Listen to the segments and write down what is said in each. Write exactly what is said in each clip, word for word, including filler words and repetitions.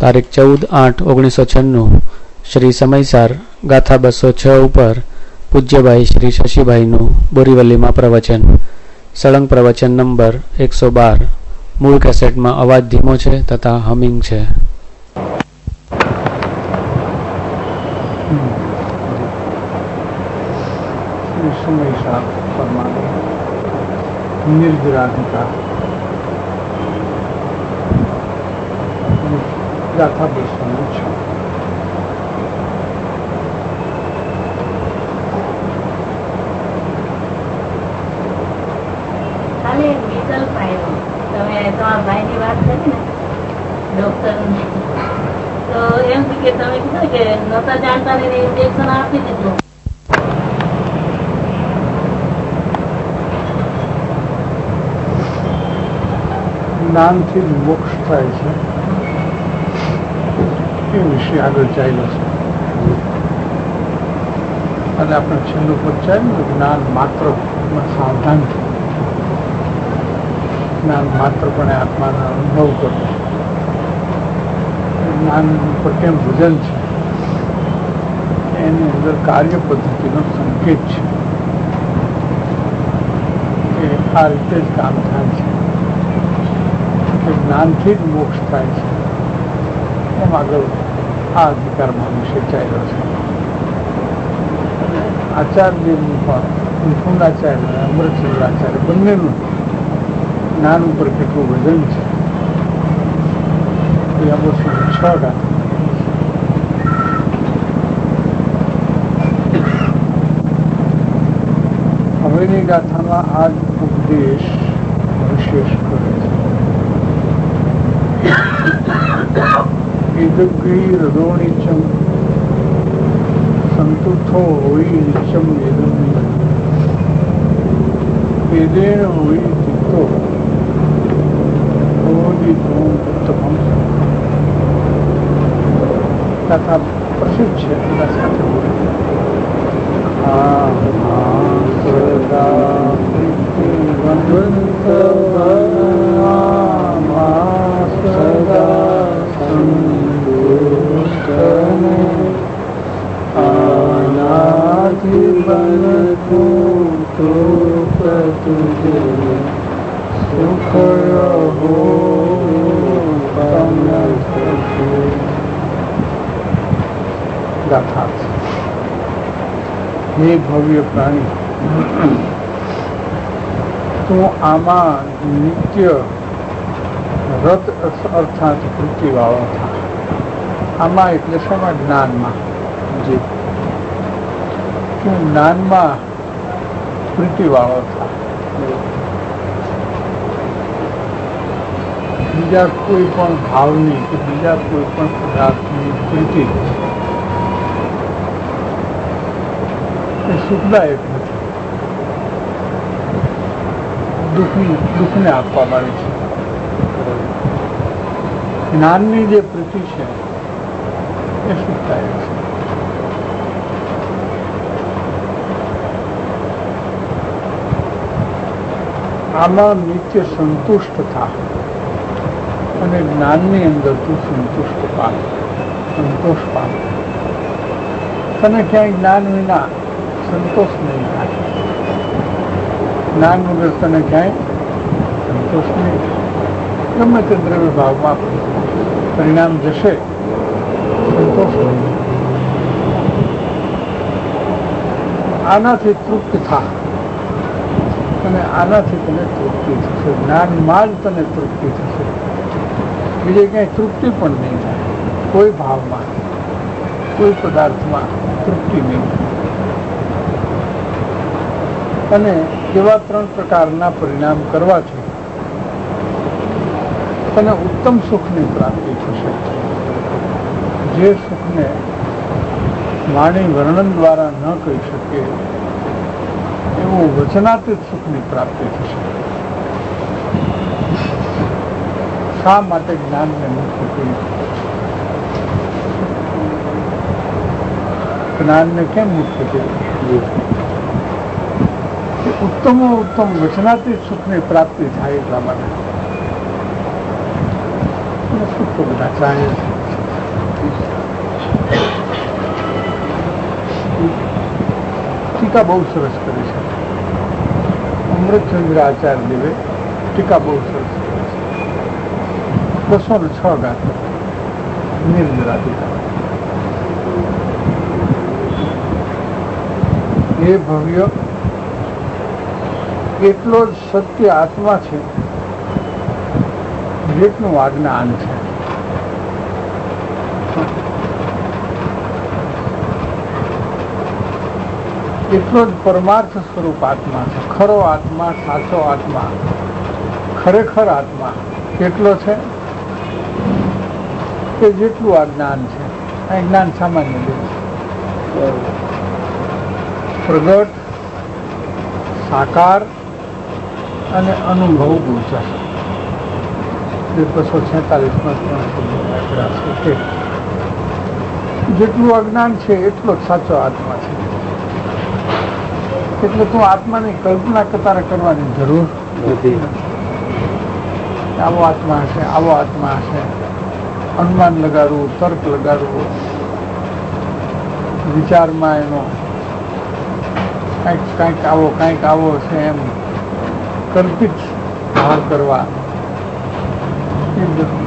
તારીખ ચૌદ આઠ ઓગણીસો છન્નું શ્રી સમયસાર ગાથા બસો છ ઉપર પૂજ્યભાઈ શ્રી શશીભાઈનું બોરીવલીમાં પ્રવચન. સળંગ પ્રવચન નંબર એકસો બાર. મૂળ કેસેટમાં અવાજ ધીમો છે તથા હમિંગ છે. શ્રી સમયસાર પરમાત્મા નિર્જરાધિકાર ગાથા બસો છે. જ્ઞાનથી જ મોક્ષ થાય છે એ વિશે આગળ ચાલ્યો છે. અને આપણે છેલ્લું પદ ચાલ્યું જ્ઞાન માત્ર સાવધાન થયું, જ્ઞાન માત્રપણે આત્માનો અનુભવ કરવો, જ્ઞાન ઉપર કેમ ભજન છે એની અંદર કાર્ય પદ્ધતિનો સંકેત છે કે આ રીતે જ કામ થાય છે, કે જ્ઞાનથી જ મોક્ષ થાય છે. એમ આગળ આ અધિકારમાં વિશે ચાલ્યો છે. આચાર્યનું પણ નિપુણાચાર્ય અમૃતચંદ્રાચાર્ય બંનેનું જ્ઞાન ઉપર કેટલું વજન છે એ આ બસો છ ગાથા. હવેની ગાથામાં આ જ ઉપદેશ વિશેષ કરે છે. ઇદગ્રી રદોનિચમ સંતુથો હોય નિચમ વેદેન હોય ચિત્તો કથા પ્રસિદ્ધ છે. એના સાથે ગાથા છે. હે ભવ્ય પ્રાણી, તું આમાં નિત્ય રત અર્થાત વૃત્તિવાળો થાય. આમાં એટલે શેમાં? જ્ઞાનમાં. જે તું જ્ઞાનમાં પ્રીતિવાળો થાય. બીજા કોઈ પણ ભાવની કે બીજા કોઈ પણ પદાર્થની પ્રીતિ એ સુખદાયક નથી, દુઃખની દુઃખને આપવામાં આવે છે. જ્ઞાનની જે પ્રીતિ છે એ સુખદાયક છે. આમાં નિત્ય સંતુષ્ટ થાય અને જ્ઞાનની અંદર તું સંતુષ્ટ પામ, સંતોષ પામ. તને ક્યાંય જ્ઞાન વિના સંતોષ નહીં થાય. જ્ઞાન વગર તને ક્યાંય સંતોષ નહીં. ગમે તે દ્રવ્ય ભાવમાં પરિણામ જશે, સંતોષ નહીં. આનાથી તૃપ્ત થા અને આનાથી તને તૃપ્તિ થશે. જ્ઞાનમાં જ તને તૃપ્તિ થશે, બીજે ક્યાંય તૃપ્તિ પણ નહીં થાય. કોઈ ભાવમાં કોઈ પદાર્થમાં તૃપ્તિ નહીં થાય. અને એવા ત્રણ પ્રકારના પરિણામ કરવાથી તને ઉત્તમ સુખની પ્રાપ્તિ થશે. જે સુખને વાણી વર્ણન દ્વારા ન કહી શકે એવું વચનાતીત સુખની પ્રાપ્તિ થશે. શા માટે જ્ઞાનને મુખ્ય કર્યું? જ્ઞાનને કેમ મુખ્ય કર્યું? ઉત્તમો ઉત્તમ વચનાતીત સુખની પ્રાપ્તિ થાય એટલા માટે. સુખ તો બધા ચાહે છે. ટીકા બહુ સરસ કરી છે. અમૃતચંદ્ર આચાર્ય દેવે ટીકા બહુ સરસ કરી છે. બસો ને છ ગાથ નિર્જરા ટીકા. એ ભવ્ય એટલો જ સત્ય આત્મા છે જેટલું આજ્ઞાન છે. એટલો જ પરમાર્થ સ્વરૂપ આત્મા છે. ખરો આત્મા, સાચો આત્મા, ખરેખર આત્મા કેટલો છે કે જેટલું આ જ્ઞાન છે. આ જ્ઞાન સામાન્ય છે. પ્રગટ, સાકાર અને અનુભવ ગોચર બસો છેતાલીસ માં છે. જેટલું અજ્ઞાન છે એટલો જ સાચો આત્મા છે. એટલે તું આત્માની કલ્પના કતારે કરવાની જરૂર નથી. આવો આત્મા હશે, આવો આત્મા હશે, અનુમાન લગાડવું, તર્ક લગાડવું, વિચારમાં એનો કંઈક કંઈક આવો કંઈક આવો છે એમ કલ્પિત ભાવ કરવા એ બધું.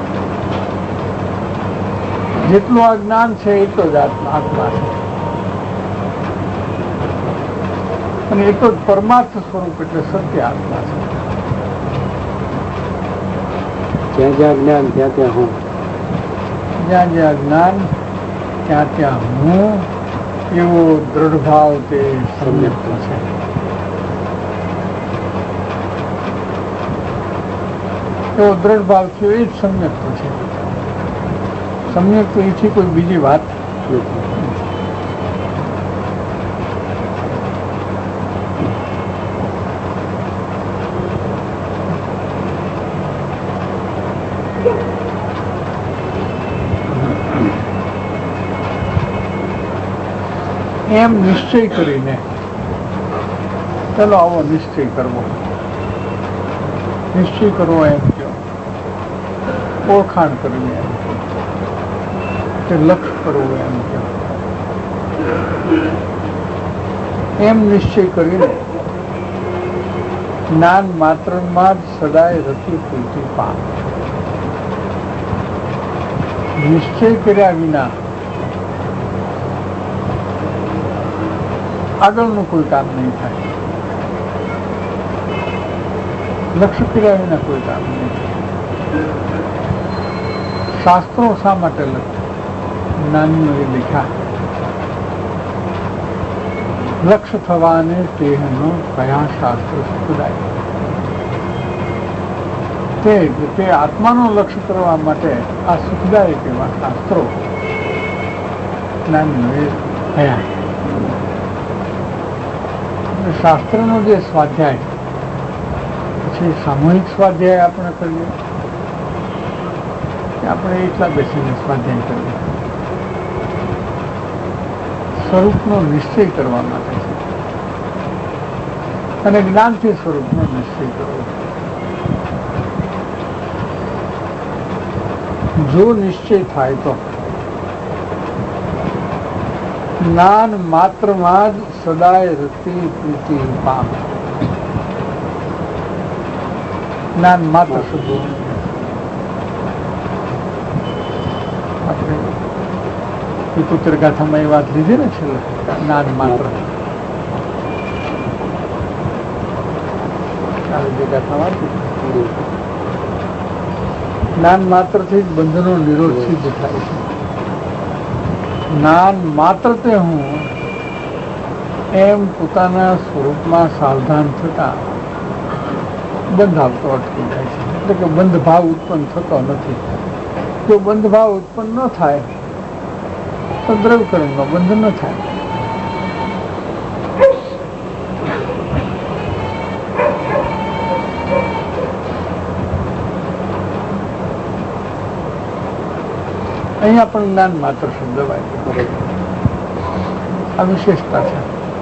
જેટલું આ જ્ઞાન છે એટલો જ આત્મા આત્મા છે. અને એટલો જ પરમાર્થ સ્વરૂપ એટલે સત્ય આત્મા છે. જ્યાં જ્યાં જ્ઞાન ત્યાં ત્યાં હું, જ્યાં જ્યાં જ્ઞાન ત્યાં ત્યાં હું, એવો દ્રઢ ભાવ તે સમ્યક્ત છે. એવો દ્રઢ ભાવ છે એ જ સમ્યક્ત છે. સમ્યક્ત એથી કોઈ બીજી વાત નથી. એમ નિશ્ચય કરીને ચાલો આવો નિશ્ચય કરવો. નિશ્ચય કરવો એમ કહો, ઓળખાણ કરવી એમ કહો, કે લક્ષ કરવું એમ કહો. એમ નિશ્ચય કરીને જ્ઞાન માત્રમાં જ સદાય રતિ પૂરતી પામ. નિશ્ચય કર્યા વિના આગળનું કોઈ કામ નહીં થાય. લક્ષ્ય કર્યા વિના કોઈ કામ નહીં થાય. શાસ્ત્રો શા માટે લખ્યા? જ્ઞાનીઓ એ લખ્યા લક્ષ્ય થવાને તેનો કયા શાસ્ત્ર સુખદાય. તે તે આત્માનું લક્ષ્ય કરવા માટે આ સુખદાયક એવા શાસ્ત્રો જ્ઞાનીઓએ થયા. શાસ્ત્રનો જે સ્વાધ્યાય પછી સામૂહિક સ્વાધ્યાય આપણે કરીએ કે આપણે એકલા બેસીને સ્વાધ્યાય કરીએ. સ્વરૂપનો નિશ્ચય કરવા માટે છે અને જ્ઞાનથી સ્વરૂપનો નિશ્ચય કરવો. જો નિશ્ચય થાય તો જ્ઞાન માત્રમાં જ સદાય રતિ પ્રીતિ પામ. જ્ઞાન માત્ર શબ્દો આપણે પુત્ર ગાથામાં એ વાત લીધી ને છેલ્લે, જ્ઞાન માત્ર. જે ગાથા વાંચી જ્ઞાન માત્રથી જ બંધનો નિરોધ સિદ્ધ થાય છે. જ્ઞાન માત્ર તે હું એમ પોતાના સ્વરૂપમાં સાવધાન થતા બંધ આવતો અટકી જાય છે. એટલે કે બંધ ભાવ ઉત્પન્ન થતો નથી. જો બંધ ભાવ ઉત્પન્ન ન થાય તો દ્રવ્યકરણનો બંધ ન થાય. અહીંયા પણ જ્ઞાન માત્ર શબ્દ વાપર્યો. આ વિશેષતા છે.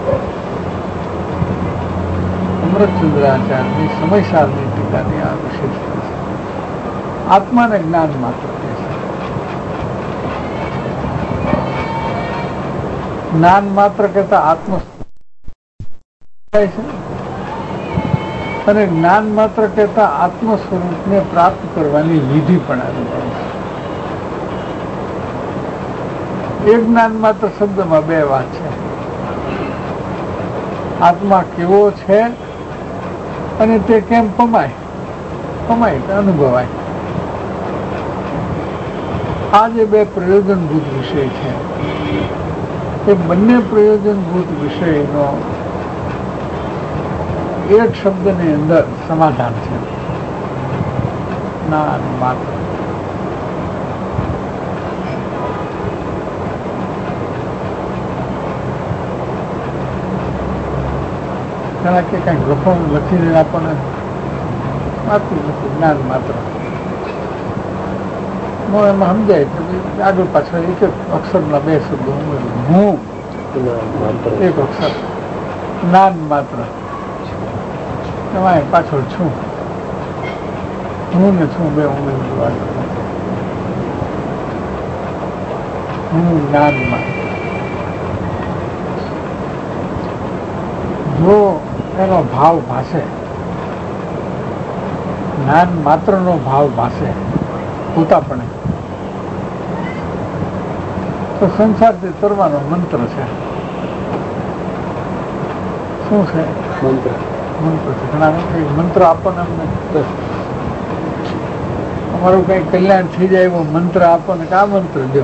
અમૃતચંદ્રાચાર્યની સમયસારની ટીકાની આ વિશેષતા છે. આત્માને જ્ઞાન માત્ર કહે છે. જ્ઞાન માત્ર કહેતા આત્મ થાય છે અને જ્ઞાન માત્ર કહેતા આત્મ સ્વરૂપને પ્રાપ્ત કરવાની વિધિ પણ અનુભવે છે. એક જ્ઞાન માત્ર શબ્દમાં બે વાત છે. આત્મા કેવો છે અને તે કેમ પમાય પમાય કે અનુભવાય. આ જે બે પ્રયોજનભૂત વિષય છે એ બંને પ્રયોજનભૂત વિષયનો એક શબ્દની અંદર સમાધાન છે, જ્ઞાન માત્ર. ઘણા કે કઈ લખવાનું લખીને આપણને વાંચતું નથી, જ્ઞાન માત્ર એમાં સમજાય કે આગળ પાછળ એક એક અક્ષરના બે શબ્દો ઉમેરું. હું એક અક્ષર, જ્ઞાન માત્ર એમાં પાછળ છું, હું ને છું બે ઉમેરું. હું જ્ઞાનમાં જો એનો ભાવ ભાષે, જ્ઞાન માત્રનો ભાવ ભાષે પોતાપણે, તો સંસારથી તરવાનો મંત્ર છે. શું છે? મંત્ર. મંત્ર છે. ઘણા કઈ મંત્ર આપણને અમને અમારું કઈ કલ્યાણ થઈ જાય એવો મંત્ર આપણને કા મંત્ર દો.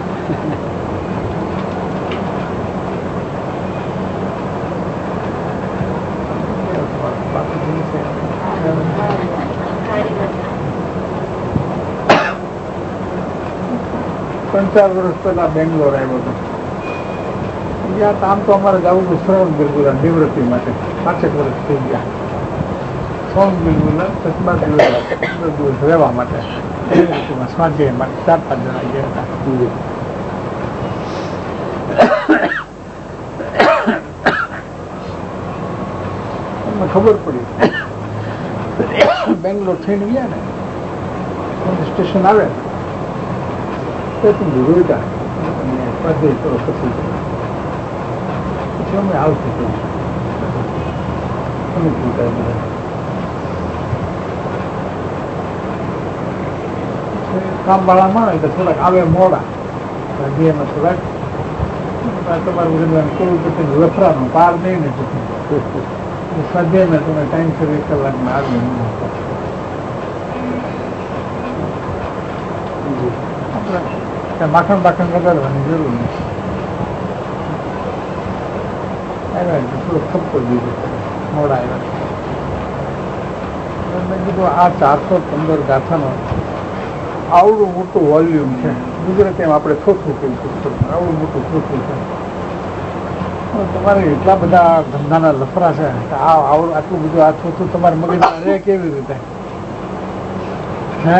ત્રણ ચાર વર્ષ પહેલા બેંગ્લોર આવ્યો હતો. ત્યાં આમ તો અમારે જવું હતું શ્રવણ બિલગુલા નિવૃત્તિ માટે. પાંચેક વર્ષ થઈ ગયા. શ્રવણ બિલગુલા દસ બાર દિવસ દિવસ રહેવા માટે નિવૃત્તિમાં સ્વાધ્યાય માટે ચાર પાંચ જણા ગયા હતા. અમને ખબર પડી બેંગ્લોર થઈને ગયા ને સ્ટેશન આવે રોઈતા સ્વાધ્યાય કરો પછી પછી અમે આવતું કામ વાળા મળે તો થોડાક આવે મોડા સ્વાધ્યાયમાં થોડાક તમારું કરવું પછી લફરાનું પાર નહીં ને પછી સ્વાધ્યાયમાં તમે ટાઈમસર એક કલાકમાં આવી માખણ બાખણ વગાડવાની જરૂર નથી. આવ્યા થોડો ખપતો દીધો મોડા આવ્યા. મેં કીધું આ ચારસો પંદર ગાથાનો આવડું મોટું વોલ્યુમ છે. ગુજરાતીમાં આપણે થોથું કહ્યું પુસ્તક, આવડું મોટું થોથું છે. તમારે એટલા બધા ધંધાના લફરા છે આ આવડું આટલું બધું આ થોથું તમારે મગજમાં રહે કેવી રીતે? હે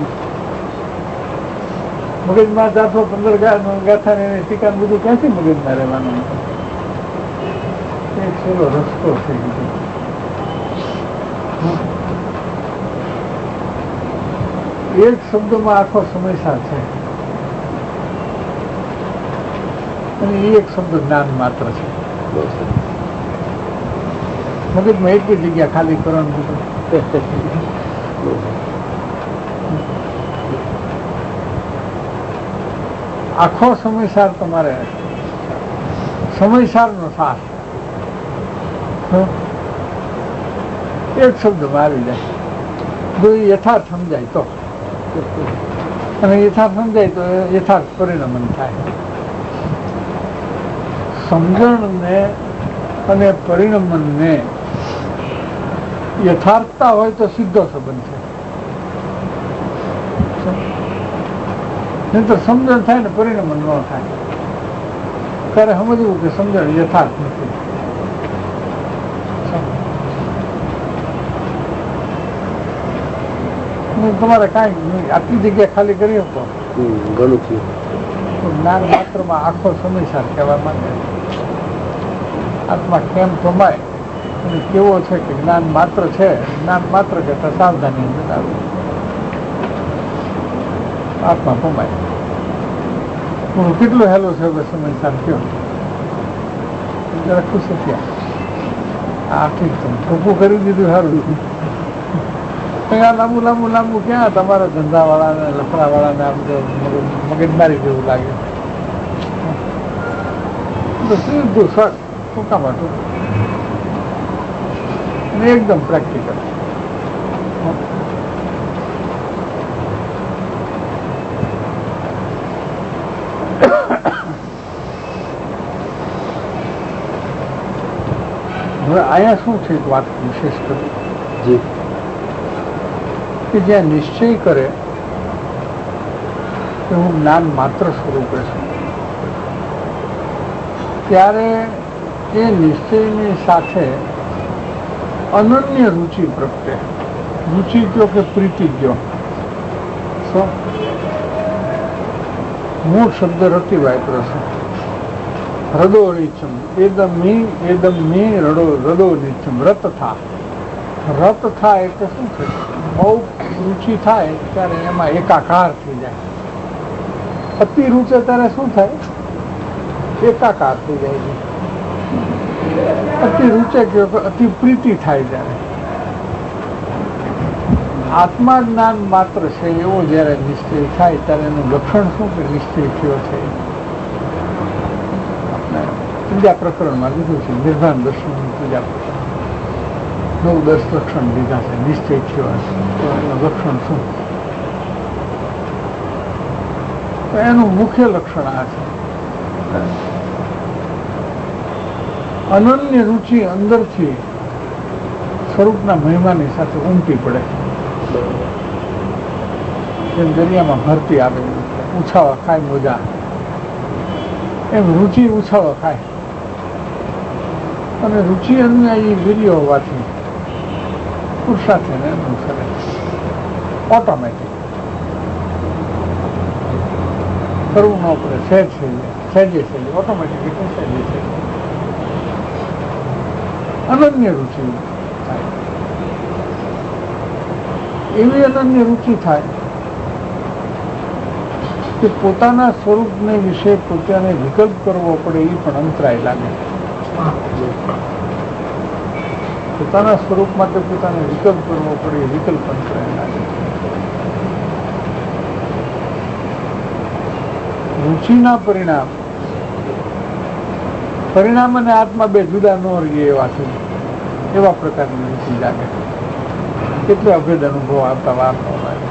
મગજમાં ચારસો પંદર ગાથા ને ટીકા બધું ક્યાંથી મગજમાં રહેવાનું? એક છેલ્લો રસ્તો થઈ ગયો. એક શબ્દમાં આખો સમયસાર છે અને એક શબ્દ જ્ઞાન માત્ર છે. મગજમાં એક જગ્યા ખાલી કરવાનું બધું આખો સમયસાર તમારે સમયસારનો સાર એક શબ્દમાં આવી જાય. જો એ યથાર્થ સમજાય તો, અને યથાર્થ સમજાય તો યથાર્થ પરિણમન થાય. સમજણને અને પરિણમનને યથાર્થતા હોય તો સીધો સંબંધ છે. નહીં તો સમજણ થાય ને પરિણમન ન થાય. ત્યારે સમજવું કે સમજણ યથાર્થ નથી. તમારે કાંઈ આટલી જગ્યા ખાલી કરી શકો ઘણું થયું. જ્ઞાન માત્રમાં આખો સમયસાર કહેવા માંગે આત્મા કેમ કમાય અને કેવો છે કે જ્ઞાન માત્ર છે. જ્ઞાન માત્ર કરતા સાવધાની બતાવે આત્મા કમાય. હું કેટલો હેલો છે હવે સમયસાર કયો જરા ખુશ થયા. આ ઠીક છે, ટૂંકું કરી દીધું સારું. આ લાંબુ લાંબુ લાંબુ ક્યાં તમારા ધંધાવાળાને લફડાવાળાને આમ તો મગજમારી જેવું લાગે. તો સીધું સર ટૂંકામાં ટૂંકું અને એકદમ પ્રેક્ટિકલ. હવે અહીંયા શું છે એક વાત વિશેષ કરી જી કે જ્યાં નિશ્ચય કરે કે હું જ્ઞાન માત્ર સ્વરૂપે છું, ત્યારે એ નિશ્ચયની સાથે અનન્ય રુચિ પ્રગટે. રુચિ કયો કે પ્રીતિ કયો, શું મૂળ શબ્દ રતિ વાપરો છે. હૃદો નીચમ એદમ મી એદમ મી રડો હૃદો નીચમ રત થા. રત થાય એટલે શું છે? બહુ રુચિ થાય ત્યારે એમાં એકાકાર થઈ જાય. અતિ રૂચે ત્યારે શું થાય? એકાકાર થઈ જાય છે. અતિ રૂચે કયો કે અતિ પ્રીતિ થાય ત્યારે. આત્મા જ્ઞાન માત્ર છે એવો જયારે નિશ્ચય થાય ત્યારે એનું લક્ષણ શું કે નિશ્ચય થયો છે. ત્રીજા પ્રકરણમાં લીધું છે, નિર્વાણ દર્શન ત્રીજા પ્રકરણ નવ દસ લક્ષણ લીધા છે. નિશ્ચય થયો હશે તો એનું લક્ષણ શું? તો એનું મુખ્ય લક્ષણ આ છે, અનન્ય રુચિ અંદરથી સ્વરૂપના મહિમાની સાથે ઉમટી પડે. જેમ દરિયામાં ભરતી આવે, ઉછાળા ખાય મોજા, એમ રુચિ ઉછાળો ખાય. અને રુચિ અનુયાયી વીર્ય હોવાથી પુરુષાર્થ એને અનુસરે ઓટોમેટિક. કરવું ન પડે, સહેજ સહેજે સહેજે સહેજે ઓટોમેટિક એટલે સહેજે સહેજે અનન્ય રુચિ થાય. એવી અનન્ય રુચિ થાય કે પોતાના સ્વરૂપને વિશે પોતાને વિકલ્પ કરવો પડે એ પણ અંતરાય લાગે. પોતાના સ્વરૂપ માટે પોતાને વિકલ્પ કરવો પડે એ વિકલ્પ અંતરાય લાગે. રુચિના પરિણામ પરિણામ અને આત્મા બે જુદા ન રહીએ એવા છે, એવા પ્રકારની રુચિ લાગે. એટલે અભેદ અનુભવ આવતા વાર ન લાગે.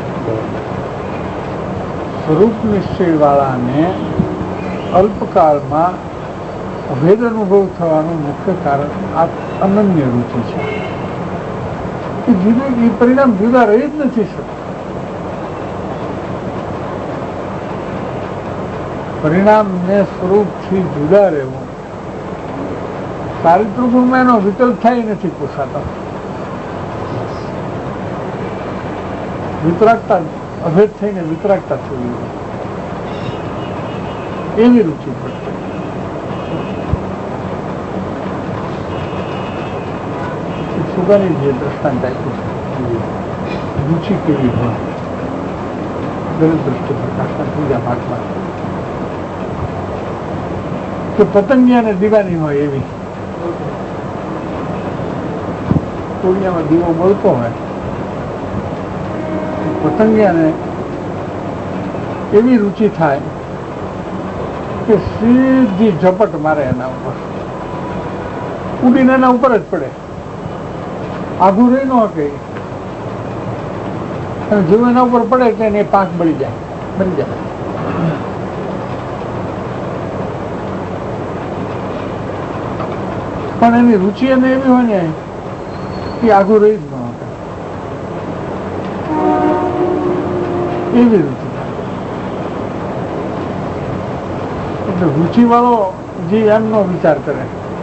સ્વરૂપ નિશ્ચય વાળાને અલ્પકાળમાં અભેદ અનુભવ થવાનું મુખ્ય કારણ આ અનન્ય રુચિ છે. એ જુદું એ પરિણામ જુદા રહી જ નથી શકતું. પરિણામને સ્વરૂપથી જુદા રહેવું ચારિત્રિક ગુણમાં એનો વિકલ્પ થાય નથી પોસાતો. વિતરાગતા અભેદ થઈને વિતરાગતા થવી એવી રુચિ પડશે. સુગાની જે દ્રષ્ટાંત આપ્યું છે, રુચિ કેવી હોય દરેક દ્રષ્ટિ પ્રકાશના ત્રીજા ભાગમાં કે પતંગિયાને દીવાની હોય એવી. કોળિયામાં દીવો બળતો હોય, પતંગિયાને એવી રુચિ થાય કે સીધી ઝપટ મારે એના ઉપર, ઉડીને એના ઉપર જ પડે, આઘું રહી ન શકે. અને જેવું એના ઉપર પડે એટલે એને પાંખ બળી જાય બની જાય. પણ એની રુચિ એને એવી હોય ને કે આઘું રહી જ ન શકે એવી રુચિ. એટલે રુચિ વાળો જે એમનો વિચાર કરે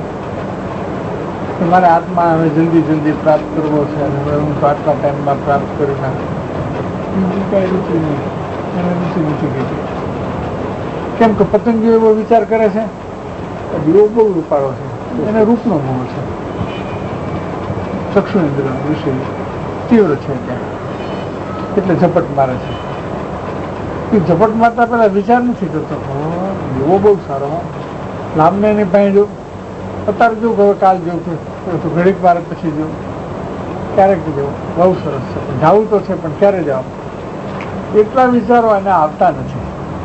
કે મારે આત્મા હવે જલ્દી જલ્દી પ્રાપ્ત કરવો છે અને હવે હું તો આટલા ટાઈમમાં પ્રાપ્ત કરી નાખું, બીજી કઈ રુચિ નહીં, એને રુચિ નથી કીધી. કેમ કે પતંગીઓ એવો વિચાર કરે છે દીવો બહુ રૂપાળો છે, એને રૂપનો મોહ છે, ચક્ષુઇન્દ્ર વિષય તીવ્ર છે ત્યાં, એટલે ઝપટ મારે છે. એ ઝપટ મારતા પેલા વિચાર નથી કરતો દીવો બહુ સારો, લાભને એની પાસે જો અત્યારે જો હવે કાલ જવું તો ઘડીક વાર પછી જવું, ક્યારેક જવું, બહુ સરસ છે, જવું તો છે પણ ક્યારે જવું, એટલા વિચારો એને આવતા નથી.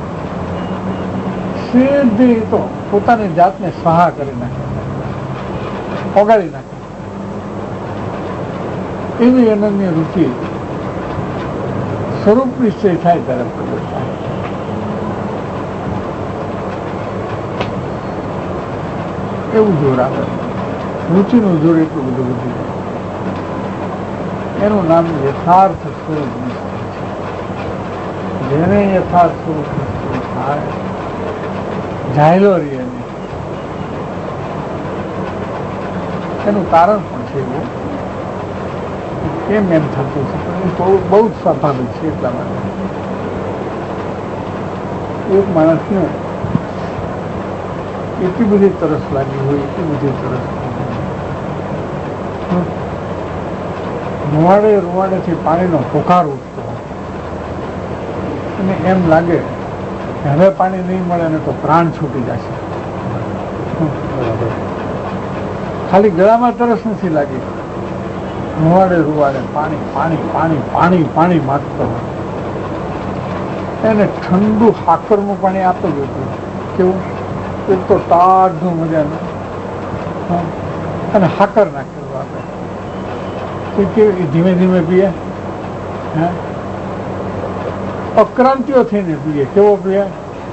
સીધી તો પોતાની જાતને સહા કરી નાખે, ઓગાળી નાખે. એવી અનન્ય રુચિ સ્વરૂપ નિશ્ચય થાય ત્યારે પ્રગટ થાય. એવું જોર આવે, રુચિનું જોર એટલું બધું વધી જાય. એનું નામ યથાર્થ સ્વરૂપ નિશ્ચય છે. જેને યથાર્થ સ્વરૂપ નિશ્ચય થાય, જાયલો રહીએ નહીં. એનું કારણ પણ છે એવું, કેમ એમ થતું છે, પણ એ બહુ જ સ્વાભાવિક છે. એટલા માટે એક માણસને એટલી બધી તરસ લાગી હોય, એટલી બધી તરસ રૂવાડે રૂવાડેથી પાણીનો પોકાર ઉઠતો હોય અને એમ લાગે કે હવે પાણી નહીં મળે ને તો પ્રાણ છૂટી જશે. ખાલી ગળામાં તરસ નથી લાગી, રૂવાડે રૂવાડે પાણી પાણી પાણી પાણી પાણી માંગતો હોય. એને ઠંડુ સાકરનું પાણી આપે જ હતું. કેવું? એક તો ટાઢું મજાનું અને સાકર નાખેલું આપે. કેવી ધીમે ધીમે પીએ, હે અક્રાંતિઓ થઈને પીએ. કેવો પીએ?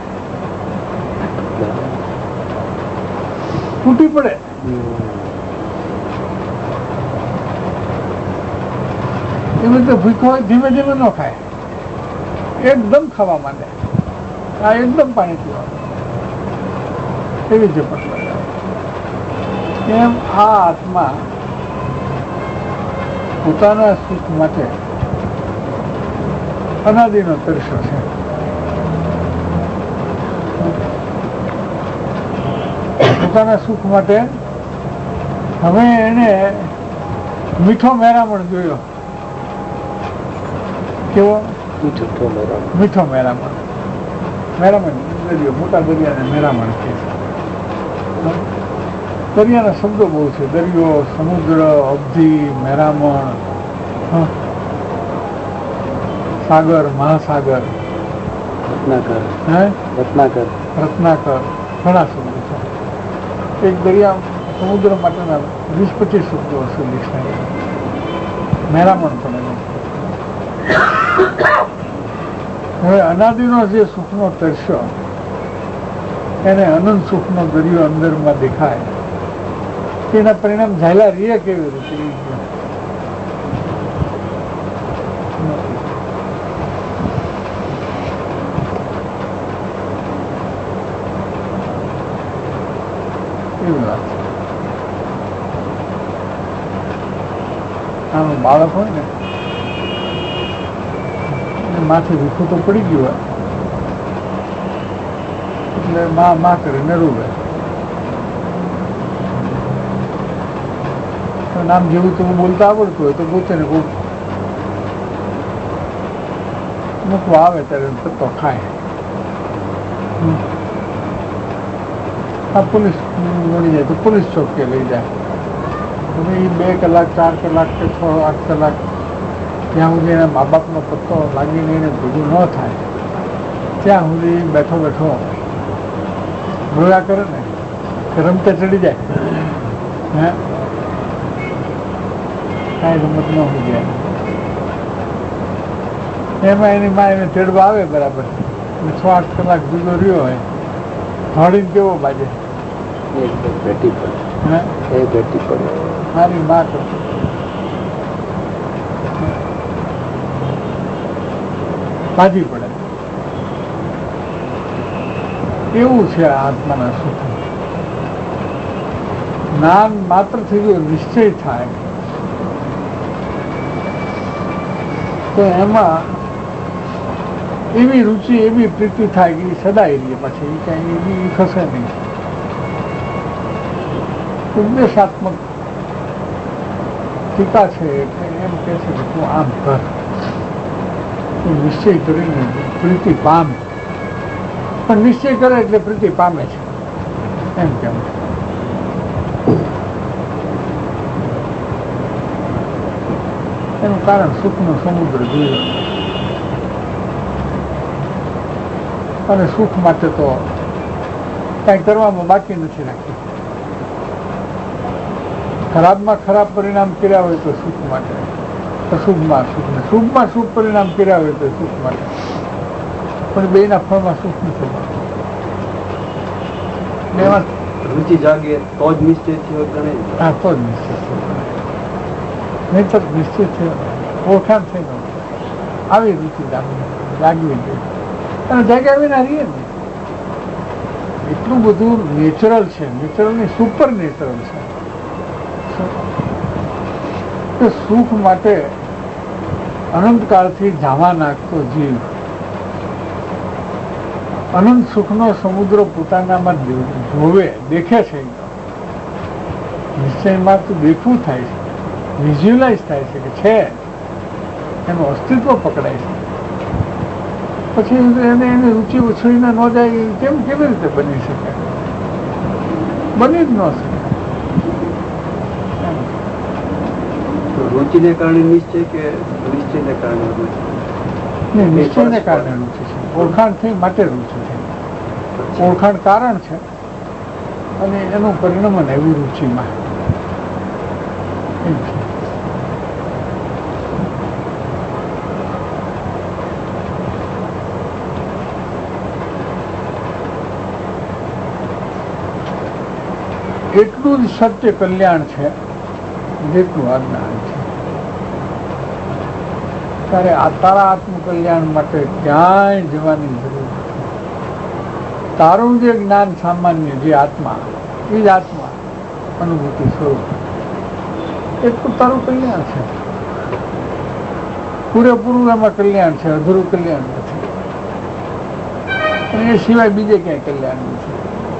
તૂટી પડે. એવી રીતે ભૂખો હોય ધીમે ધીમે ન ખાય, એકદમ ખાવા માંડે. આ એકદમ પાણી પીવા એવી જ પણ એમ આ આત્મા પોતાના સુખ માટે અનાદિનો તરસો છે. પોતાના સુખ માટે હવે એને મીઠો મેરામણ જોયો. કેવો? મીઠો મેરામણ. મેરામણ દરિયો, મોટા દરિયાને મેરામણ કહે છે. દરિયાના શબ્દો બહુ છે. દરિયો, સમુદ્ર, અબધી, મેરામણ, સાગર, મહાસાગર, રત્નાકર, હે રત્નાકર રત્નાકર ઘણા શબ્દો છે. એક દરિયા સમુદ્ર માટેના વીસ પચીસ શબ્દો હશે ડિક્શનરી. મેરામણ પણ એનો. હવે અનાદિનો જે સુખનો તરસ્યો, એને અનંત સુખનો દરિયો અંદરમાં દેખાય, એના પરિણામ ઝાયલા રહીએ કેવી રીતે? એવી વાત છે. આનું બાળક હોય ને માથે ભૂખું તો પડી ગયું હોય એટલે માં માં કરીને રૂવે. નામ જેવું તો બોલતા આવડતું હોય તો પોતે ને કોઈ મૂકવા આવે ત્યારે પત્તો ખાય. આ પોલીસ મળી જાય તો પોલીસ ચોકીએ લઈ જાય. તમે એ બે કલાક ચાર કલાક કે છ આઠ કલાક ત્યાં સુધી એના મા બાપનો પત્તો લાગીને એને ભેગું ન થાય ત્યાં સુધી બેઠો બેઠો રોયા કરે ને કે રમતે ચડી જાય. હે કાંઈ રમત ન હોય જાય. એમાં એની માં એને તેડવા આવે બરાબર, છ આઠ કલાક જુદો રહ્યો હોય, ધોડીને કેવો બાજે ભેટી પડે. હે એ ભેટી પડે. મારી માં કરતી બાજી પડે. એવું છે આત્માના સુખ. જ્ઞાન માત્રથી જો નિશ્ચય થાય તો એમાં એવી રુચિ, એવી પ્રીતિ થાય કે સદાય રહીએ. પછી એ કઈ એવી ખસે નહીં. ઉપદેશાત્મક ટીકા છે એટલે એમ કે છે કે તું આમ કર, તું નિશ્ચય કરીને પ્રીતિ પામે. પણ નિશ્ચય કરે એટલે પ્રીતિ પામે છે એમ કેમ. એનું કારણ સુખનો સમુદ્ર જોયો અને સુખ માટે તો કાંઈ કરવામાં બાકી નથી રાખ્યું. ખરાબમાં ખરાબ પરિણામ કર્યા હોય તો સુખ માટે, અશુભમાં સુખ ને શુભમાં શુભ પરિણામ કર્યા હોય તો સુખ માટે, પણ બેના ફળમાં સુખ નથી મળતું. એમાં રુચિ જાગે તો જ નિશ્ચય થયો ગણે. હા, તો જ નિશ્ચય થયો. નહીં તો નિશ્ચય થયો ઓળખાણ થઈ ગયો. આવી રુચિ જાગવી જાગવી જોઈએ અને જાગ્યા વિના રહીએ ને. એટલું બધું નેચરલ છે, નેચરલ ની સુપર નેચરલ છે. સુખ માટે અનંતકાળથી ધાવા નાખતો જીવ અનંત સુખનો સમુદ્ર પોતાનામાં જોવે દેખે છે. નિશ્ચયમાં તો દેખવું થાય છે, વિઝ્યુલાઇઝ થાય છે કે છે, એનું અસ્તિત્વ પકડાય છે. પછી એને એની રુચિ ઉછળીને ન જાય કેમ કેવી રીતે બની શકે? બની જ ન શકે. રુચિને કારણે નિશ્ચય કે નિશ્ચયને કારણે રુચિ? નિશ્ચયને કારણે રુચિ છે. ઓળખાણ થઈ માટે રુચિ છે. ઓળખાણ કારણ છે અને એનું પરિણમન એવું રુચિમાં એમ છે. એટલું જ સત્ય કલ્યાણ છે જેટલું અજ્ઞાન છે. ત્યારે આ તારા આત્મકલ્યાણ માટે ક્યાંય જવાની જરૂર નથી. તારું જે જ્ઞાન સામાન્ય, જે આત્મા, એ જ આત્મા અનુભૂતિ સ્વરૂપ, એટલું તારું કલ્યાણ છે. પૂરેપૂરું એમાં કલ્યાણ છે, અધૂરું કલ્યાણ નથી. અને એ સિવાય બીજે ક્યાંય કલ્યાણ નથી.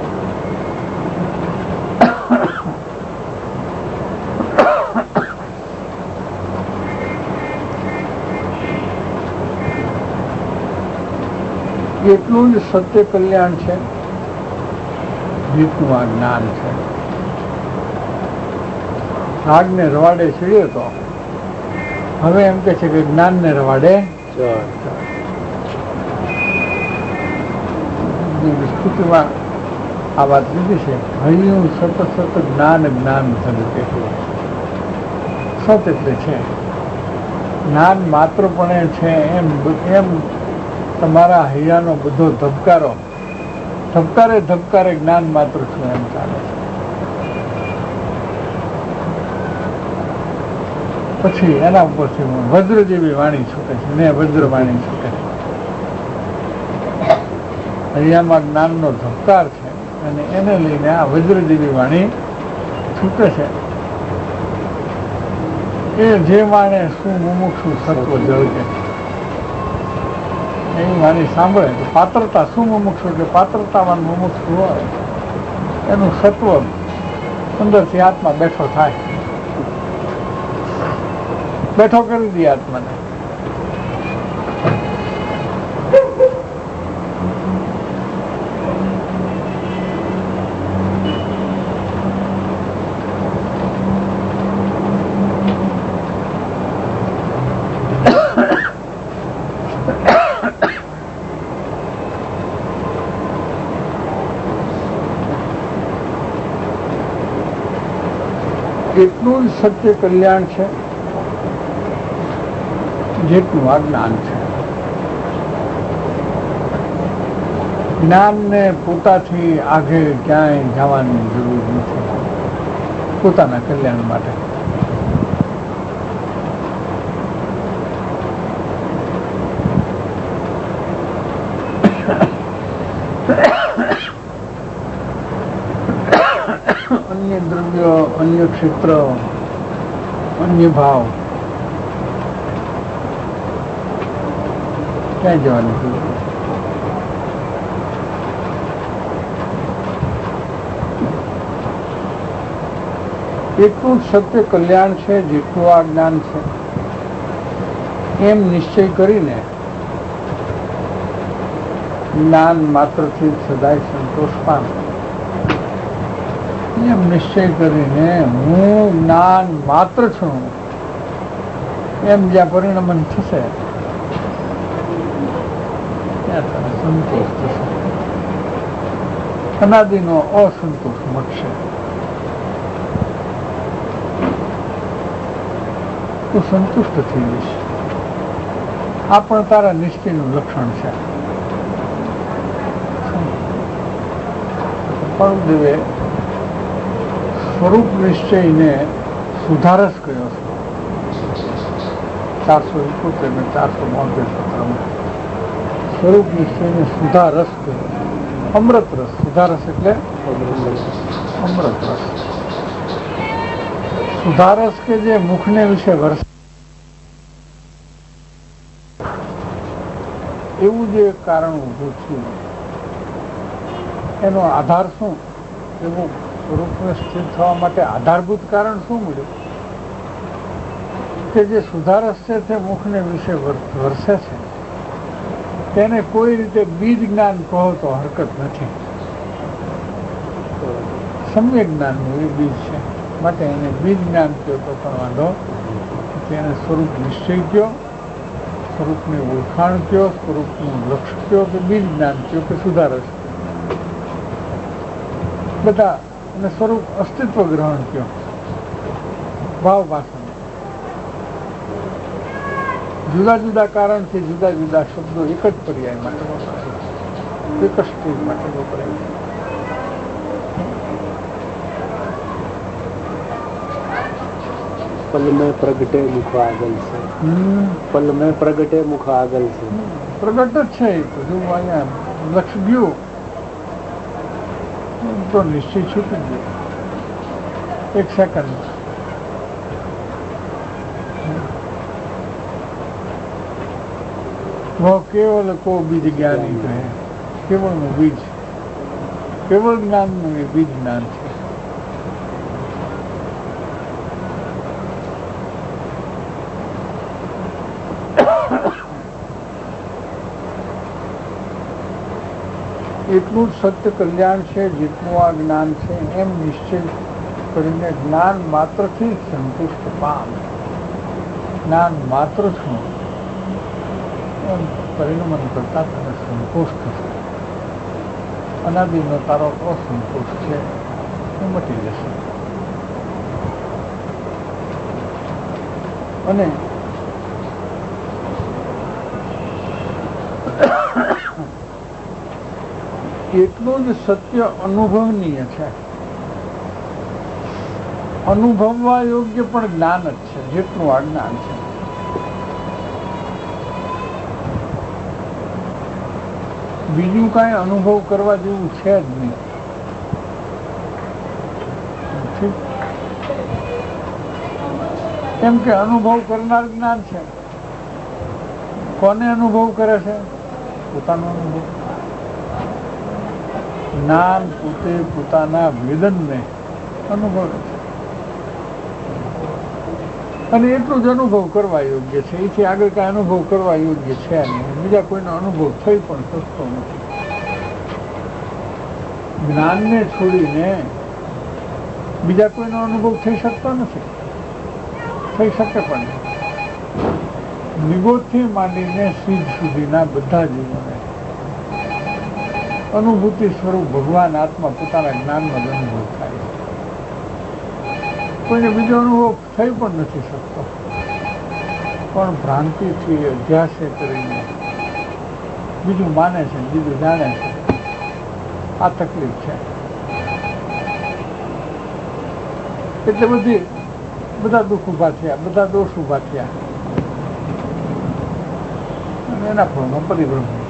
એટલું જ સત્ય કલ્યાણ છે જેટલું આ જ્ઞાન છે. આગને રવાડે ચડ્યો તો હવે એમ કે છે કે જ્ઞાનને રવાડે વિસ્તૃતિમાં આ વાત લીધી છે. હૈયું સતત સતત જ્ઞાન જ્ઞાન થશે. સત એટલે છે જ્ઞાન માત્રપણે છે એમ એમ તમારા હૈયાનો બધો ધબકારો ધબકારે ધબકારે જ્ઞાન માત્ર છું એમ ચાલે છે. પછી એના ઉપરથી વજ્ર જેવી વાણી છૂટે છે ને વજ્ર વાણી છૂટે છે. હૈયામાં જ્ઞાનનો ધબકાર છે અને એને લઈને આ વજ્ર જેવી વાણી છૂટે છે. એ જે માણે શું મુમુક્ષુ સત્વ જળકે એની વાણી સાંભળે તો પાત્રતા શું મુમુક્ષુ એટલે પાત્રતાવાન મુમુક્ષુ હોય એનું સત્વ અંદરથી આત્મા બેઠો થાય, બેઠો કરી દે આત્માને. એટલું જ સત્ય કલ્યાણ છે જેટલું આ જ્ઞાન છે. જ્ઞાનને પોતાથી આગે ક્યાંય જવાની જરૂર નથી પોતાના કલ્યાણ માટે. અન્ય દ્રવ્યો, અન્ય ક્ષેત્ર, અન્ય ભાવ ક્યાં જવાનું છે? એટલું જ સત્ય કલ્યાણ છે જેટલું આ જ્ઞાન છે એમ નિશ્ચય કરીને જ્ઞાન માત્રથી સદાય સંતોષ પામે. એમ નિશ્ચય કરીને હું જ્ઞાન માત્ર છું એમ જ્યાં પરિણમન થશે ત્યાં તને સંતોષ થશે, અનાદિનો અસંતોષ મળશે. તું સંતુષ્ટ થઈ જઈશ. આ પણ તારા નિશ્ચયનું લક્ષણ છે. પરમદેવે સ્વરૂપ નિશ્ચયને સુધારસ કર્યો છે. ચારસો એકોતેર ને ચારસો બોતેર સત્રમાં સ્વરૂપ નિશ્ચયને સુધારસ કર્યો. અમૃત રસ. સુધારસ એટલે અમૃત રસ. સુધારસ કે જે મુખને વિશે વર્ષ એવું જે કારણ ઊભું થયું એનો આધાર શું? એવું સ્વરૂપને સ્થિર થવા માટે આધારભૂત કારણ શું મળ્યું? કે જે સુધારસ છે તે મુખને વિશે વર્ષે છે તેને કોઈ રીતે બીજ જ્ઞાન કહો તો હરકત નથી. સમ્યક જ્ઞાનનું એ બીજ છે માટે એને બીજ જ્ઞાન કહો તો પણ વાંધો. તેને સ્વરૂપ નિશ્ચય કયો, સ્વરૂપની ઓળખાણ કયો, સ્વરૂપનું લક્ષ્ય કયો કે બીજ જ્ઞાન કયો કે સુધારસ બધા, અને સ્વરૂપ અસ્તિત્વ ગ્રહણ કયો, ભાવ ભાષણ. જુદા જુદા કારણથી જુદા જુદા શબ્દો એક જ પર્યાય માટે વપરાય, એક જ સ્ટેજ માટે વપરાય. પલ મેં પ્રગટે મુખ આગળ છે, પલ મેં પ્રગટે મુખ આગળ છે. પ્રગટ જ છે એ તો. જો અહીંયા લક્ષ ગયું તો નિશ્ચય છૂટી ગયો એક સેકન્ડ. वो केवल को बीज ज्ञानी કહે. કેવળનું બીજ, કેવળ જ્ઞાનનું એ બીજ જ્ઞાન છે. એટલું જ સત્ય કલ્યાણ છે જેટલું આ જ્ઞાન છે એમ નિશ્ચય કરીને જ્ઞાન માત્રથી સંતુષ્ટ પામ. જ્ઞાન માત્ર છું એમ પરિણમન કરતા તને સંતોષ થશે. અનાદિનો તારો અસંતોષ છે એ મટી જશે. અને એટલું જ સત્ય અનુભવનીય છે. અનુભવવા યોગ્ય પણ જ્ઞાન જ છે જેટલું આ જ્ઞાન છે. બીજું કાંઈ અનુભવ કરવા જેવું છે જ નહીં. કેમ કે અનુભવ કરનાર જ્ઞાન છે. કોને અનુભવ કરે છે? પોતાનો અનુભવ. જ્ઞાન પોતે પોતાના વેદનને અનુભવે છે અને એટલું જ અનુભવ કરવા યોગ્ય છે. એથી આગળ કાંઈ અનુભવ કરવા યોગ્ય છે નહીં. બીજા કોઈનો અનુભવ થઈ પણ શકતો નથી. જ્ઞાનને છોડીને બીજા કોઈનો અનુભવ થઈ શકતો નથી, થઈ શકે પણ નહીં. નિગોદથી માંડીને સિદ્ધ સુધીના બધા જીવોને અનુભૂતિ સ્વરૂપ ભગવાન આત્મા પોતાના જ્ઞાનમાં જ અનુભવ થાય. કોઈને બીજો અનુભવ થઈ પણ નથી શકતો. પણ ભ્રાંતિથી અધ્યાસે કરીને બીજું માને છે, બીજું જાણે છે. આ તકલીફ છે. એટલે બધી બધા દુઃખ ઉભા થયા, બધા દોષ ઉભા થયા અને એના ફળમાં પરિભ્રમ છે.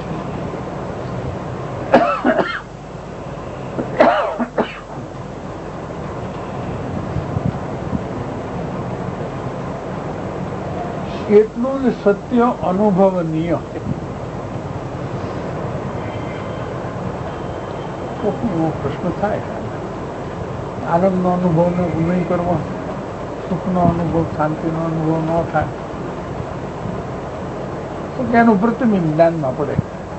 એટલું જ સત્ય અનુભવનીય. એવો પ્રશ્ન થાય, આનંદનો અનુભવ નહીં કરવો, સુખનો અનુભવ, શાંતિનો અનુભવ ન થાય તો કે એનું પ્રતિબિંબ જ્ઞાનમાં પડે.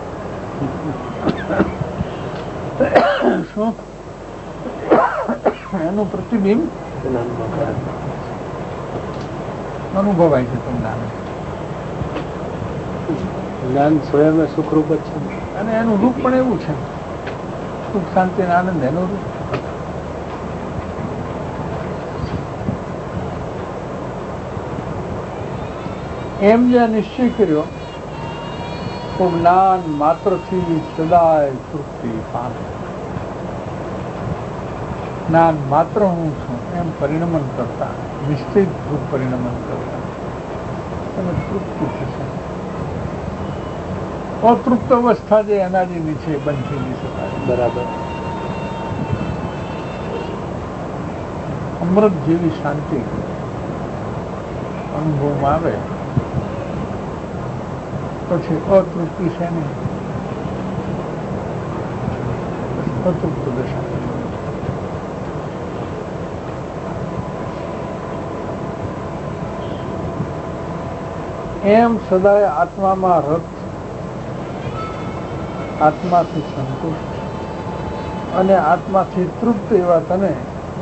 શું એનું પ્રતિબિંબ? અનુભવાય છે તમને આવે જ્ઞાન સ્વયં સુખરૂપ જ છે અને એનું રૂપ પણ એવું છે સુખ શાંતિ અને આનંદ એનું રૂપ. એમ જે નિશ્ચય કર્યો તો જ્ઞાન માત્રથી સદાય તૃપ્તિ પામે. જ્ઞાન માત્ર હું છું એમ પરિણમન કરતા નિશ્ચિત રૂપ પરિણમન કરતા અને તૃપ્તિ થશે. અતૃપ્ત અવસ્થા જે એનાજીની છે બંધ થઈ જઈ શકાય. બરાબર. અમૃત જેવી શાંતિ અનુભવમાં આવે પછી અતૃપ્તિ છે ને અતૃપ્ત દશા. એમ સદાય આત્મામાં રત, આત્માથી સંતુષ્ટ અને આત્માથી તૃપ્ત એવા તને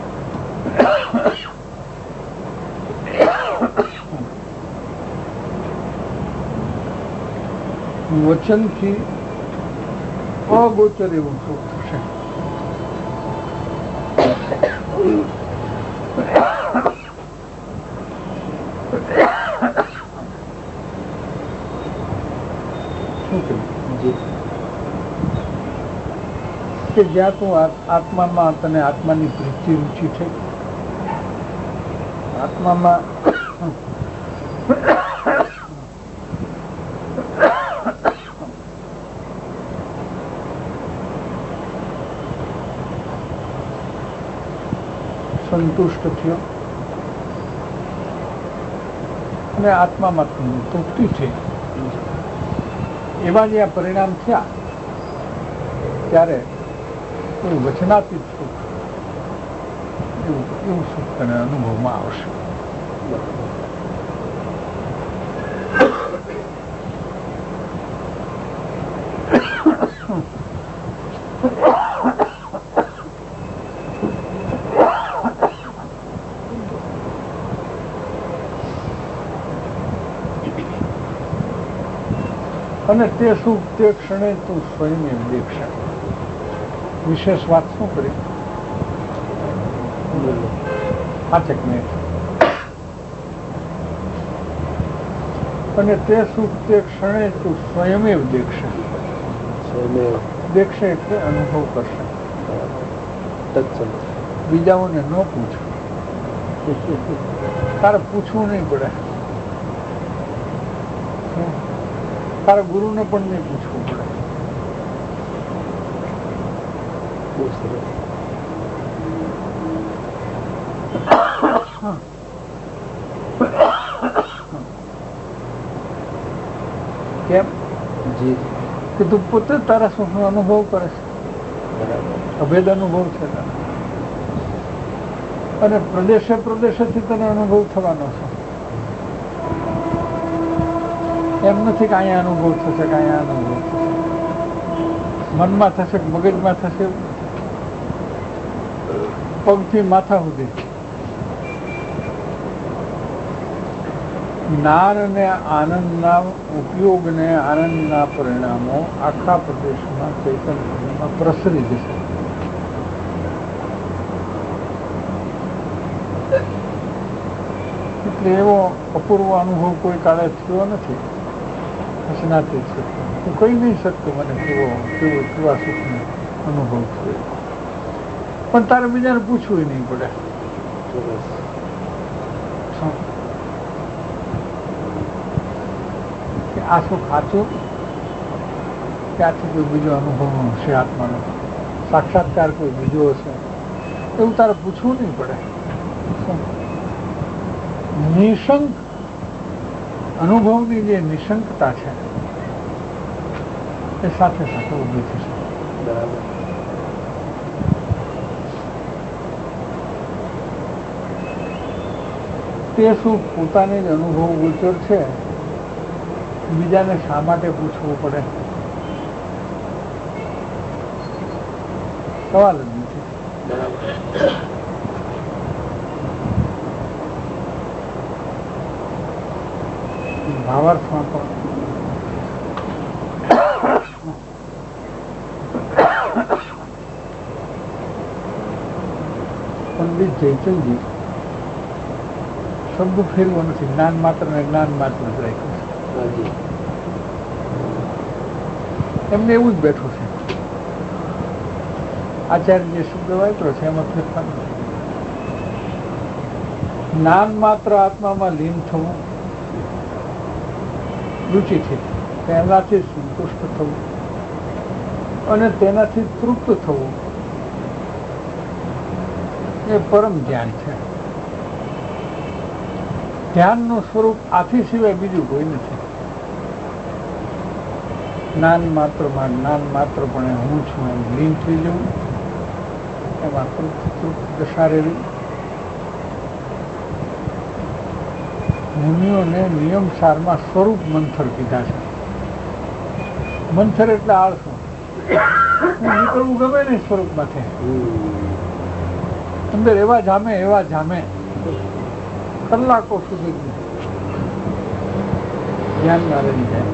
વચનથી અગોચર એવું સુખ થશે. કે જ્યાં તું આત્મામાં તને આત્માની પ્રીતિ રુચિ થઈ, આત્મામાં સંતુષ્ટ થયો અને આત્મામાં તૃપ્તિ થઈ, એવા જે આ પરિણામ થયા ત્યારે એવું વચનાતીત સુખ એવું એવું સુખ તને અનુભવમાં આવશે. અને તે સુખ તે ક્ષણે તું સ્વયં એમ દેખશે. વિશેષ વાત શું કરી પાંચેક મિનિટ. અને તે સુખ તે ક્ષણે તું સ્વયં દેખશે. દેખશે એટલે અનુભવ કરશે. બીજાઓને ન પૂછ, તારે પૂછવું નહીં પડે. તારા ગુરુને પણ નહીં પૂછવું પડે. કેમ? જી કે તું પોતે તારા સુખનો અનુભવ કરે છે, અભેદ અનુભવ છે અને પ્રદેશે પ્રદેશેથી તને અનુભવ થવાનો છે. એમ નથી કે અહીંયા અનુભવ થશે કે અહીંયા અનુભવ થશે, મનમાં થશે કે મગજમાં થશે, પગથી માથા સુધી. જ્ઞાન અને આનંદના ઉપયોગ ને આનંદના પરિણામો આખા પ્રદેશમાં ચૈતન્યમાં પ્રસરી જશે. એટલે એવો અપૂર્વ અનુભવ કોઈ કાળે થયો નથી. વચનાતીત સુખ હું કહી નહીં શકતો મને કેવો કેવો કેવા સુખનો અનુભવ થયો, પણ તારે બીજાને પૂછવું નહીં પડે. કે આ સુખ સાચું કે આથી કોઈ બીજો અનુભવ હશે, આત્માનો સાક્ષાત્કાર કોઈ બીજો હશે, એવું તારે પૂછવું નહીં પડે. નિશંક અનુભવની જે નિશંકતા છે એ સાથે સાથે ઊભી થશે. બરાબર. તે સુખ પોતાને જ અનુભવ ગોચર છે, બીજાને શા માટે પૂછવું પડે? સવાલ જ નથી. ભાવાર્થમાં પણ પંડિત જયચંદજી શબ્દ ફેરવો નથી, જ્ઞાન માત્ર ને જ્ઞાન માત્ર જ રાખ્યું છે. એમને એવું જ બેઠું છે. આચાર્ય જે શબ્દ વાપર્યો છે એમાં ફેરફાર નથી. જ્ઞાન માત્ર આત્મામાં લીન થવું, રુચિથી તેનાથી સંતુષ્ટ થવું અને તેનાથી તૃપ્ત થવું એ પરમ ધ્યાન છે. ધ્યાનનું સ્વરૂપ આથી સિવાય બીજું કોઈ નથી. જ્ઞાન માત્રમાં જ્ઞાન માત્ર પણ હું છું એમ લીન થઈ જવું, એમાં તૃપ્ત તૃપ્ત દશા રહેવી. મુનિઓને નિયમસારમાં સ્વરૂપ મંથર કીધા છે. મંથર એટલે આળસું, નીકળવું ગમે નહીં સ્વરૂપમાંથી. અંદર એવા જામે એવા જામે કલાકો સુધી ધ્યાનમાં રહી જાય.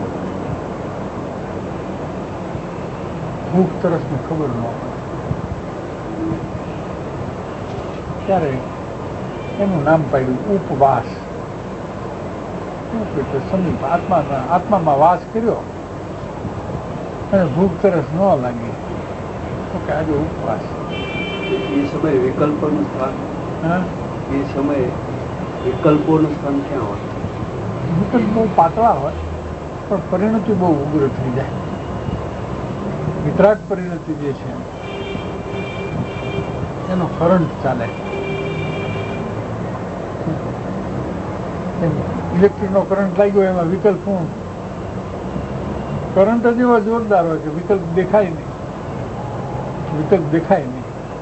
ભૂખ તરસની ખબર ન પડે ત્યારે એનું નામ પાડ્યું ઉપવાસ. એટલે સમીપ આત્મા આત્મામાં વાસ કર્યો અને ભૂખ તરસ ન લાગી તો કે આજે ઉપવાસ. એ સમયે વિકલ્પોનું સ્થાન, હા એ સમયે વિકલ્પોનું સ્થાન ક્યાં હોય? વિકલ્પ બહુ પાતળા હોય પણ પરિણતિ બહુ ઉગ્ર થઈ જાય. વિતરાગ પરિણતિ જે છે એનો કરંટ ચાલે. ઇલેક્ટ્રિક નો કરંટ લાગ્યો એમાં વિકલ્પ શું? કરંટ જ એવા જોરદાર હોય કે વિકલ્પ દેખાય નહીં, વિકલ્પ દેખાય નહીં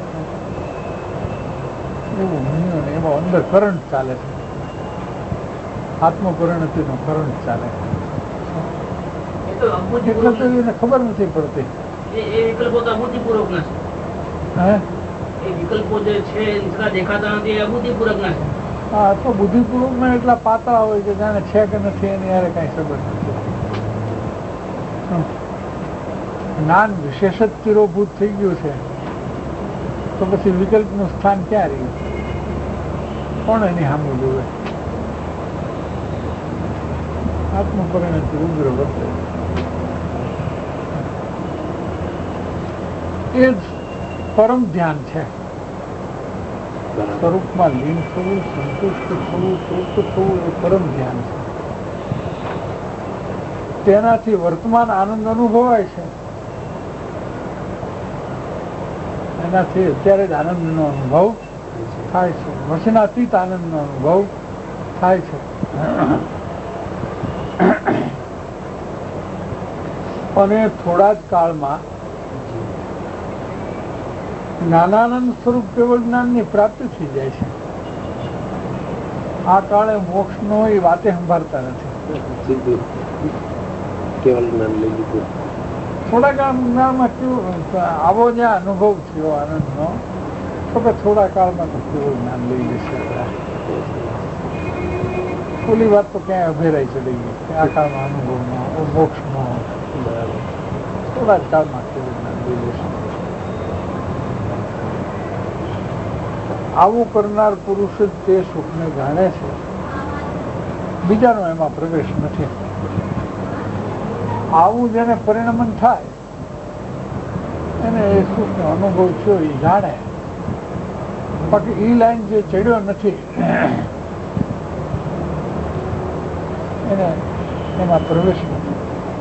એવું નહીં. એમાં અંદર કરંટ ચાલે છે, આત્મપરિણતિ નો કરંટ ચાલે છે. એટલે તો એને ખબર નથી પડતી. એ વિકલ્પો તો અબુદ્ધિપૂર્વક ના છે. હે એ વિકલ્પો જે છે દેખાતા નથી, એ અબુદ્ધિપૂર્વક ના છે. હા, તો બુદ્ધિપૂર્વક માં એટલા પાતળા હોય કે જાણે છે કે નથી એની યારે કઈ સંબંધ નથી. જ્ઞાન વિશેષ જ તિરોભૂત થઈ ગયું છે તો પછી વિકલ્પ નું સ્થાન ક્યાં રહ્યું? કોણ એની સામે જોવે? આત્મપરિણતિ ઉગ્ર વર્તે એ જ પરમ ધ્યાન છે. સ્વરૂપમાં લીન થવું, સંતુષ્ટ થવું, તૃપ્ત થવું એ પરમ ધ્યાન છે. તેનાથી વર્તમાન આનંદ અનુભવાય છે. એનાથી અત્યારે જ આનંદનો અનુભવ થાય છે. વચનાતીત આનંદનો અનુભવ થાય છે. અને થોડા જ કાળમાં જ્ઞાનાનંદ સ્વરૂપ કેવળ જ્ઞાનની પ્રાપ્તિ થઈ જાય છે. આ કાળે મોક્ષ નો એ વાતે સંભાળતા નથી. કેવળ જ્ઞાન લઈ લીધું. થોડા કાળમાં કેવું આવો જ્યાં અનુભવ થયો આનંદ નો તો કે થોડા કાળમાં તો કેવળ જ્ઞાન લઈ જશે. ઓલી વાત તો ક્યાંય અભેરાઈ ચડી ગઈ કે આ કાળમાં અનુભવ નો મોક્ષ નો થોડા જ કાળમાં કેવળ જ્ઞાન લઈ જશે. આવું કરનાર પુરુષ જ તે સુખને જાણે છે, બીજાનો એમાં પ્રવેશ નથી. આવું જેને પરિણમન થાય એને એ સુખનો અનુભવ થયો એ જાણે. બાકી ઈ લાઈન જે ચડ્યો નથી એને એમાં પ્રવેશ નથી,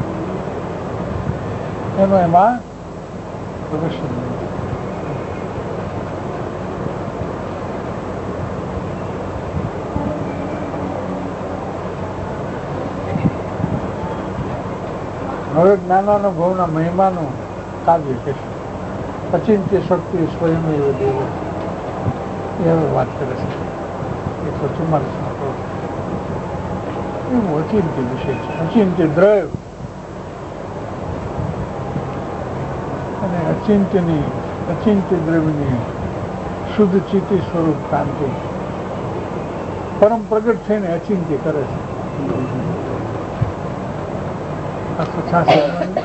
એનો એમાં પ્રવેશ નથી. હવે જ્ઞાનાનુભવના મહિમાનું કાવ્ય કે છે અચિંત્ય શક્તિ સ્વયં દેવ એ હવે વાત કરે છે. એકસો ચુમ્માલીસ માં એવું અચિંત્ય વિષય છે. અચિંત્ય દ્રવ્ય અને અચિંત્યની અચિંત્ય દ્રવ્યની શુદ્ધ ચિત્તી સ્વરૂપ કાંતિ પરમ પ્રગટ થઈને અચિંત્ય કરે છે. આ કથા સાંભળવાની